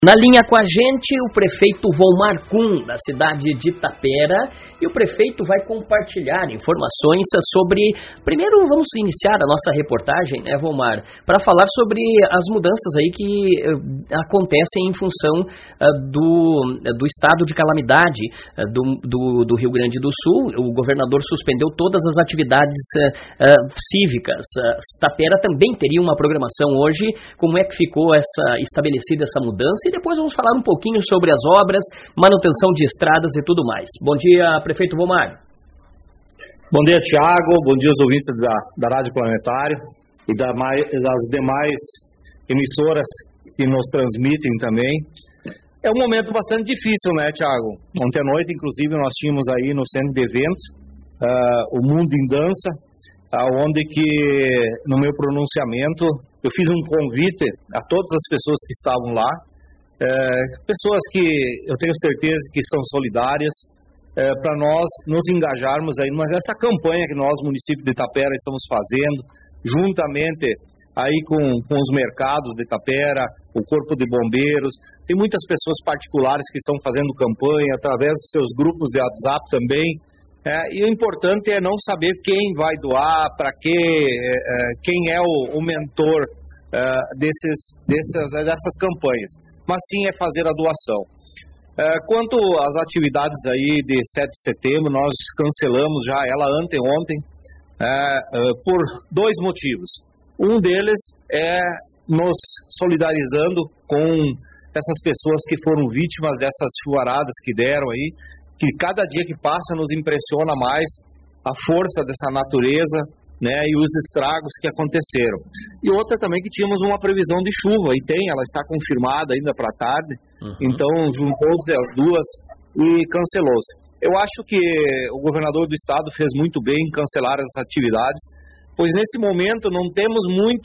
Na linha com a gente, o prefeito Volmar Kuhn, da cidade de Itapera, e o prefeito vai compartilhar informações sobre... Primeiro, vamos iniciar a nossa reportagem, né, Volmar, para falar sobre as mudanças aí que acontecem em função do estado de calamidade do Rio Grande do Sul. O governador suspendeu todas as atividades cívicas. Itapera também teria uma programação hoje. Como é que ficou estabelecida essa mudança? E depois vamos falar um pouquinho sobre as obras, manutenção de estradas e tudo mais. Bom dia, prefeito Volmar. Bom dia, Tiago. Bom dia aos ouvintes da Rádio Planetário e das demais emissoras que nos transmitem também. É um momento bastante difícil, né, Tiago? Ontem à noite, inclusive, nós tínhamos aí no centro de eventos o Mundo em Dança, onde que, no meu pronunciamento, eu fiz um convite a todas as pessoas que estavam lá, pessoas que eu tenho certeza que são solidárias, para nós nos engajarmos aí nessa campanha que nós, município de Itapera, estamos fazendo, juntamente aí com os mercados de Itapera, o Corpo de Bombeiros. Tem muitas pessoas particulares que estão fazendo campanha, através dos seus grupos de WhatsApp também. E o importante é não saber quem vai doar, para quem é o mentor dessas campanhas, mas sim é fazer a doação. Quanto às atividades aí de 7 de setembro, nós cancelamos já ela ontem, por dois motivos. Um deles é nos solidarizando com essas pessoas que foram vítimas dessas chuvaradas que deram aí, que cada dia que passa nos impressiona mais a força dessa natureza, né, e os estragos que aconteceram. E outra também que tínhamos uma previsão de chuva, e ela está confirmada ainda para tarde, então juntou-se as duas e cancelou-se. Eu acho que o governador do estado fez muito bem em cancelar as atividades, pois nesse momento não temos muito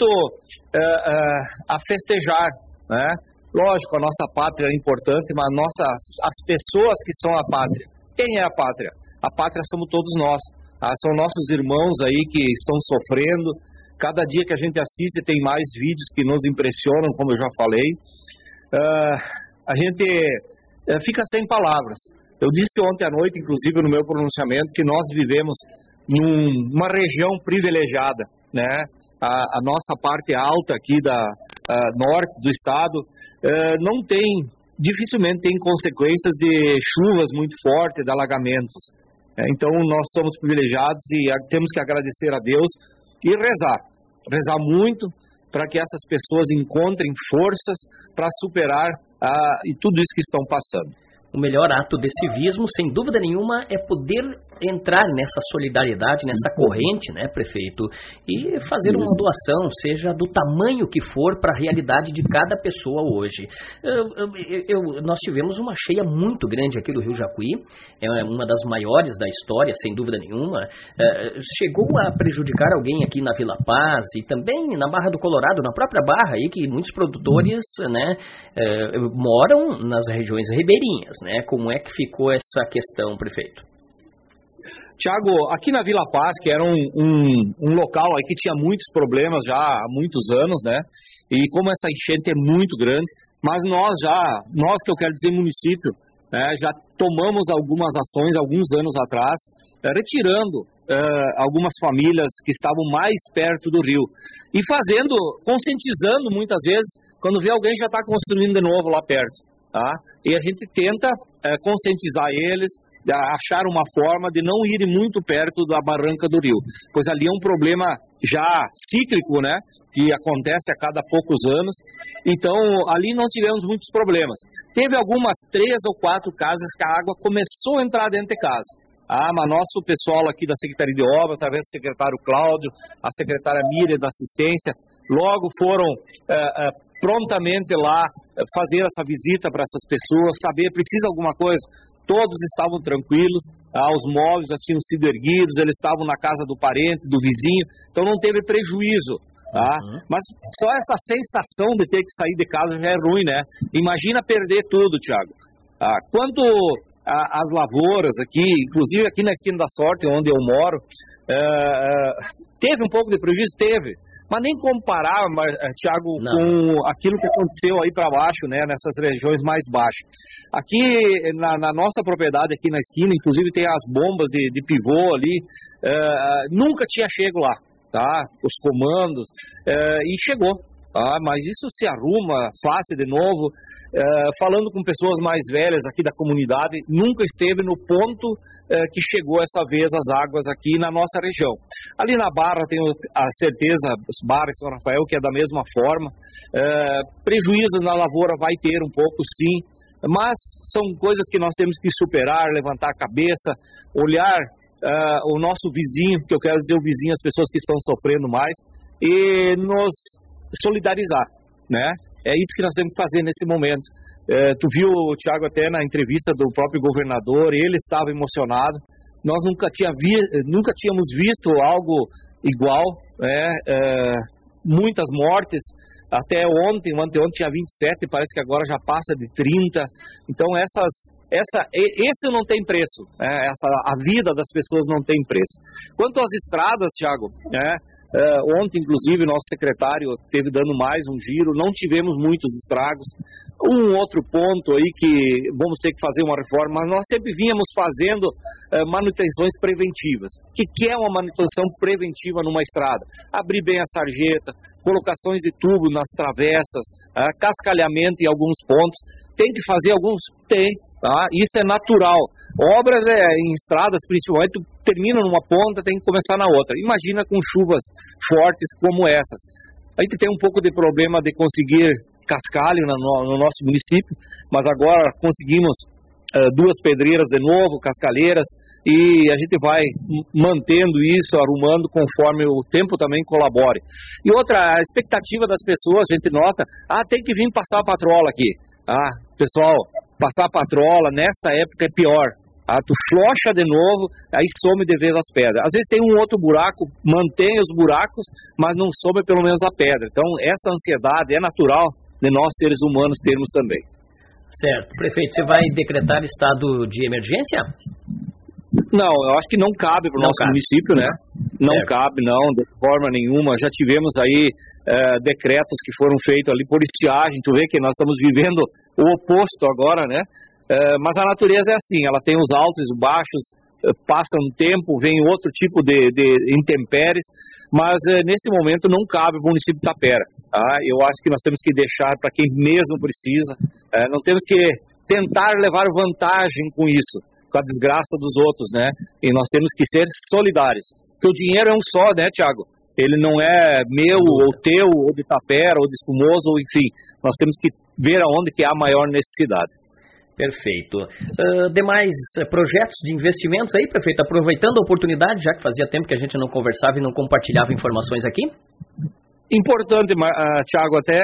a festejar, né? Lógico, a nossa pátria é importante, mas as pessoas que são a pátria. Quem é a pátria? A pátria somos todos nós. São nossos irmãos aí que estão sofrendo. Cada dia que a gente assiste tem mais vídeos que nos impressionam, como eu já falei. A gente fica sem palavras. Eu disse ontem à noite, inclusive no meu pronunciamento, que nós vivemos numa região privilegiada, né? A nossa parte alta aqui norte do estado dificilmente tem consequências de chuvas muito fortes, de alagamentos. Então nós somos privilegiados e temos que agradecer a Deus e rezar muito para que essas pessoas encontrem forças para superar e tudo isso que estão passando. O melhor ato de civismo, sem dúvida nenhuma, é poder entrar nessa solidariedade, nessa corrente, né, prefeito, e fazer uma doação, seja do tamanho que for, para a realidade de cada pessoa hoje. Nós tivemos uma cheia muito grande aqui do Rio Jacuí, é uma das maiores da história, sem dúvida nenhuma. Chegou a prejudicar alguém aqui na Vila Paz e também na Barra do Colorado, na própria Barra, aí, que muitos produtores, né, moram nas regiões ribeirinhas, né? Como é que ficou essa questão, prefeito? Tiago, aqui na Vila Paz, que era um local aí que tinha muitos problemas já há muitos anos, né? E como essa enchente é muito grande, mas nós que eu quero dizer município, já tomamos algumas ações alguns anos atrás, retirando algumas famílias que estavam mais perto do rio e conscientizando muitas vezes, quando vê alguém já está construindo de novo lá perto. E a gente tenta conscientizar eles, achar uma forma de não irem muito perto da barranca do rio, pois ali é um problema já cíclico, né, que acontece a cada poucos anos. Então ali não tivemos muitos problemas. Teve algumas 3 ou 4 casas que a água começou a entrar dentro de casa. Mas nosso pessoal aqui da Secretaria de Obras, através do secretário Cláudio, a secretária Miriam da Assistência, logo foram prontamente lá fazer essa visita para essas pessoas, saber, precisa alguma coisa. Todos estavam tranquilos, os móveis já tinham sido erguidos, eles estavam na casa do parente, do vizinho, então não teve prejuízo. Mas só essa sensação de ter que sair de casa já é ruim, né? Imagina perder tudo, Tiago. Quanto às lavouras aqui, inclusive aqui na Esquina da Sorte, onde eu moro, teve um pouco de prejuízo? Teve. Mas nem comparar, Thiago, com aquilo que aconteceu aí para baixo, né, nessas regiões mais baixas. Aqui na nossa propriedade, aqui na esquina, inclusive tem as bombas de pivô ali, nunca tinha chego lá, tá? Os comandos, e chegou. Mas isso se arruma fácil de novo. Falando com pessoas mais velhas aqui da comunidade, nunca esteve no ponto que chegou essa vez as águas aqui na nossa região. Ali na Barra tenho a certeza, Barra e São Rafael, que é da mesma forma. Prejuízos na lavoura vai ter um pouco, sim, mas são coisas que nós temos que superar, levantar a cabeça, olhar o nosso vizinho, que eu quero dizer o vizinho, as pessoas que estão sofrendo mais, e nos solidarizar, né? É isso que nós temos que fazer nesse momento. Tu viu, Thiago, até na entrevista do próprio governador, ele estava emocionado. Nós nunca tínhamos visto algo igual, muitas mortes. Até ontem tinha 27, parece que agora já passa de 30. Então esse não tem preço, a vida das pessoas não tem preço. Quanto às estradas, Thiago, ontem, inclusive, nosso secretário esteve dando mais um giro, não tivemos muitos estragos. Um outro ponto aí que vamos ter que fazer uma reforma, mas nós sempre vínhamos fazendo manutenções preventivas. O que é uma manutenção preventiva numa estrada? Abrir bem a sarjeta, colocações de tubo nas travessas, cascalhamento em alguns pontos. Tem que fazer alguns? Tem. Tá? Isso é natural. Obras em estradas, principalmente, termina numa ponta, tem que começar na outra. Imagina com chuvas fortes como essas. A gente tem um pouco de problema de conseguir cascalho no nosso município, mas agora conseguimos 2 pedreiras de novo, cascalheiras, e a gente vai mantendo isso, arrumando conforme o tempo também colabore. E outra, a expectativa das pessoas, a gente nota, tem que vir passar a patrola aqui. Pessoal, passar a patrola nessa época é pior. Tu flocha de novo, aí some de vez as pedras. Às vezes tem um outro buraco, mantém os buracos, mas não some pelo menos a pedra. Então essa ansiedade é natural de nós seres humanos termos também. Certo. Prefeito, você vai decretar estado de emergência? Não, eu acho que não cabe para o nosso município, né? Não cabe, não, de forma nenhuma. Já tivemos aí decretos que foram feitos ali por estiagem. Tu vê que nós estamos vivendo o oposto agora, né? Mas a natureza é assim, ela tem os altos e os baixos, passa um tempo, vem outro tipo de intempéries, mas nesse momento não cabe para o município de Itapera. Eu acho que nós temos que deixar para quem mesmo precisa, não temos que tentar levar vantagem com isso, com a desgraça dos outros, né? E nós temos que ser solidários, porque o dinheiro é um só, né, Thiago? Ele não é meu, ou teu, ou de Itapera, ou de Espumoso, ou enfim, nós temos que ver aonde que há a maior necessidade. Perfeito. Demais projetos de investimentos aí, prefeito, aproveitando a oportunidade, já que fazia tempo que a gente não conversava e não compartilhava informações aqui? Importante, Thiago, até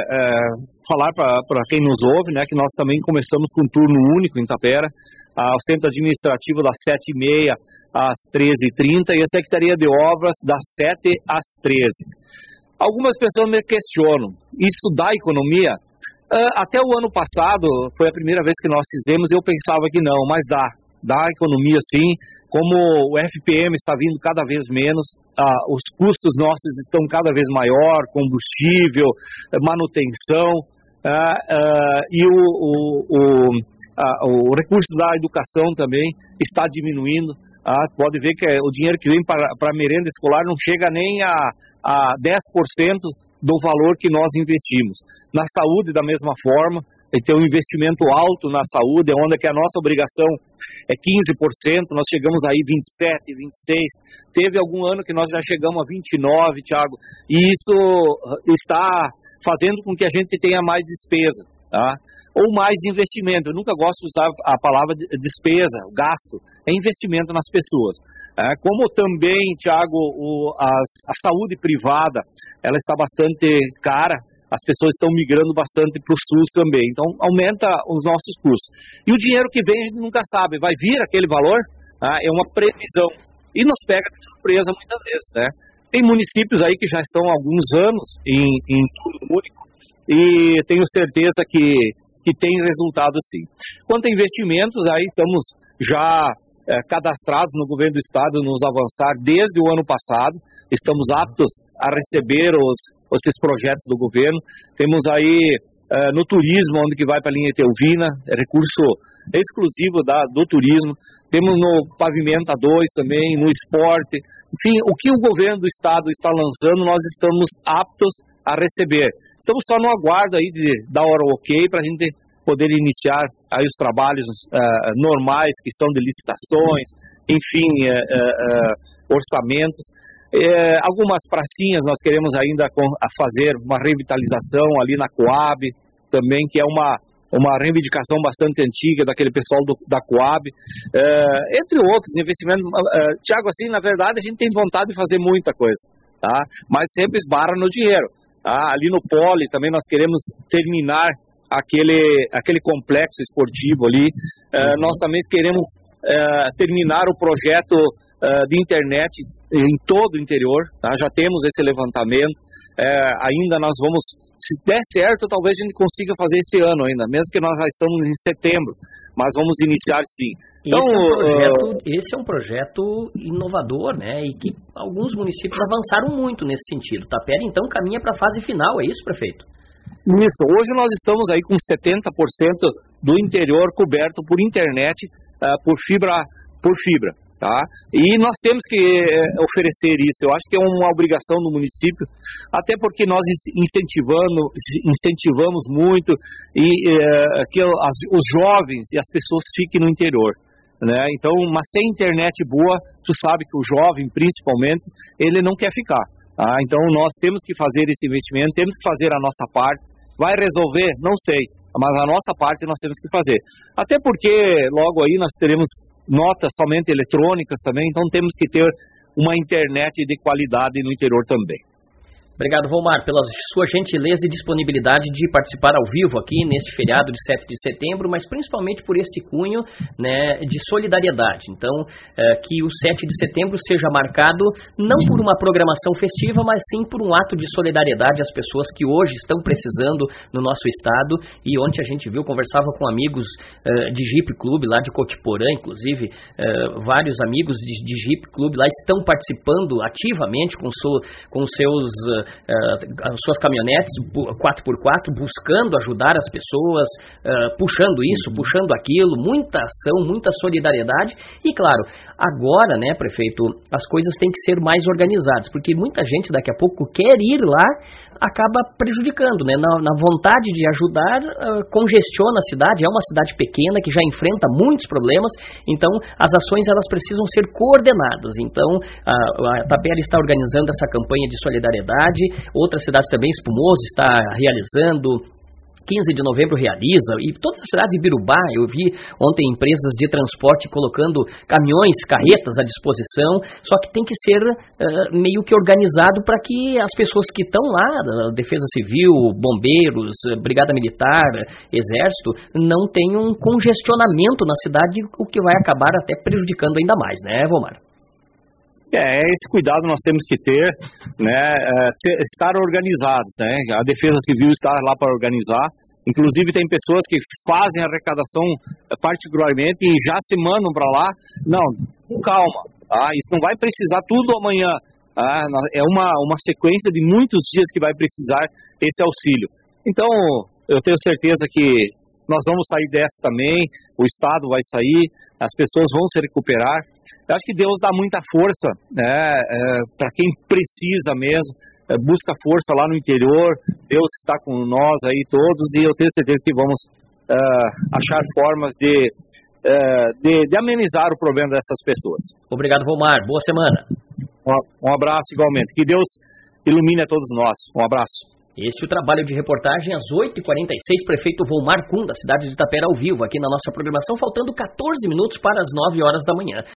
falar para quem nos ouve, né, que nós também começamos com turno único em Itapera, o centro administrativo das 7h30 às 13h30 e a Secretaria de Obras das 7 às 13h. Algumas pessoas me questionam, isso dá economia? Até o ano passado, foi a primeira vez que nós fizemos, eu pensava que não, mas dá economia sim, como o FPM está vindo cada vez menos, os custos nossos estão cada vez maior, combustível, manutenção, e o recurso da educação também está diminuindo. Pode ver que o dinheiro que vem para a merenda escolar não chega nem a 10% do valor que nós investimos. Na saúde, da mesma forma, tem um investimento alto na saúde, onde que a nossa obrigação é 15%, nós chegamos aí 27%, 26%, teve algum ano que nós já chegamos a 29%, Thiago, e isso está fazendo com que a gente tenha mais despesa, tá? Ou mais investimento. Eu nunca gosto de usar a palavra despesa, gasto, é investimento nas pessoas. Como também, Thiago, a saúde privada, ela está bastante cara, as pessoas estão migrando bastante para o SUS também, então aumenta os nossos custos. E o dinheiro que vem a gente nunca sabe, vai vir aquele valor? É uma previsão, e nos pega de surpresa muitas vezes, né? Tem municípios aí que já estão há alguns anos em turno único, e tenho certeza que tem resultado sim. Quanto a investimentos, aí estamos já cadastrados no governo do estado nos avançar desde o ano passado. Estamos aptos a receber esses projetos do governo. Temos aí no turismo, onde que vai para a linha Etelvina, recurso exclusivo do turismo. Temos no Pavimenta 2 também, no esporte. Enfim, o que o governo do estado está lançando, nós estamos aptos a receber. Estamos só no aguardo aí de dar hora ok para a gente poder iniciar aí os trabalhos normais, que são de licitações, enfim, orçamentos. Algumas pracinhas nós queremos ainda fazer uma revitalização ali na Coab, também, que é uma reivindicação bastante antiga daquele pessoal da Coab, entre outros investimentos. Tiago, assim, na verdade, a gente tem vontade de fazer muita coisa, tá? Mas sempre esbarra no dinheiro. Tá? Ali no Poli também nós queremos terminar aquele complexo esportivo ali. Nós também queremos terminar o projeto de internet em todo o interior, tá? Já temos esse levantamento, ainda nós vamos, se der certo, talvez a gente consiga fazer esse ano ainda, mesmo que nós já estamos em setembro, mas vamos iniciar sim. Então, esse é um projeto inovador, né, e que alguns municípios avançaram muito nesse sentido. Tapera, então, caminha para a fase final, é isso, prefeito? Isso, hoje nós estamos aí com 70% do interior coberto por internet, por fibra, tá? E nós temos que oferecer isso. Eu acho que é uma obrigação do município, até porque nós incentivamos muito que os jovens e as pessoas fiquem no interior, né? Então, mas sem internet boa, tu sabe que o jovem, principalmente, ele não quer ficar. Tá? Então, nós temos que fazer esse investimento, temos que fazer a nossa parte. Vai resolver? Não sei, mas a nossa parte nós temos que fazer. Até porque logo aí nós teremos notas somente eletrônicas também, então temos que ter uma internet de qualidade no interior também. Obrigado, Volmar, pela sua gentileza e disponibilidade de participar ao vivo aqui neste feriado de 7 de setembro, mas principalmente por este cunho, né, de solidariedade. Então, que o 7 de setembro seja marcado não por uma programação festiva, mas sim por um ato de solidariedade às pessoas que hoje estão precisando no nosso estado. E ontem a gente viu, conversava com amigos de Jeep Club lá de Cotiporã, inclusive, vários amigos de Jeep Club lá estão participando ativamente com as suas caminhonetes 4x4, buscando ajudar as pessoas, puxando isso, puxando aquilo, muita ação, muita solidariedade. E claro, agora, né, prefeito, as coisas têm que ser mais organizadas, porque muita gente daqui a pouco quer ir lá, acaba prejudicando, né? Na vontade de ajudar, congestiona a cidade. É uma cidade pequena que já enfrenta muitos problemas, então as ações elas precisam ser coordenadas. Então a Tapera está organizando essa campanha de solidariedade, outras cidades também, Espumoso está realizando, 15 de novembro realiza, e todas as cidades de Birubá, eu vi ontem empresas de transporte colocando caminhões, carretas à disposição, só que tem que ser meio que organizado para que as pessoas que estão lá, Defesa Civil, Bombeiros, Brigada Militar, Exército, não tenham um congestionamento na cidade, o que vai acabar até prejudicando ainda mais, né, Volmar? Esse cuidado nós temos que ter, né, estar organizados, né, a Defesa Civil está lá para organizar, inclusive tem pessoas que fazem a arrecadação particularmente e já se mandam para lá. Não, calma, tá? Isso não vai precisar tudo amanhã, tá? É uma sequência de muitos dias que vai precisar esse auxílio. Então, eu tenho certeza que nós vamos sair dessa também, o Estado vai sair, as pessoas vão se recuperar. Eu acho que Deus dá muita força, né, para quem precisa mesmo, busca força lá no interior. Deus está com nós aí todos e eu tenho certeza que vamos achar formas de amenizar o problema dessas pessoas. Obrigado, Volmar. Boa semana. Um abraço igualmente. Que Deus ilumine a todos nós. Um abraço. Este é o trabalho de reportagem às 8h46, prefeito Volmar Kuhn, da cidade de Tapera, ao vivo, aqui na nossa programação, faltando 14 minutos para as 9 horas da manhã.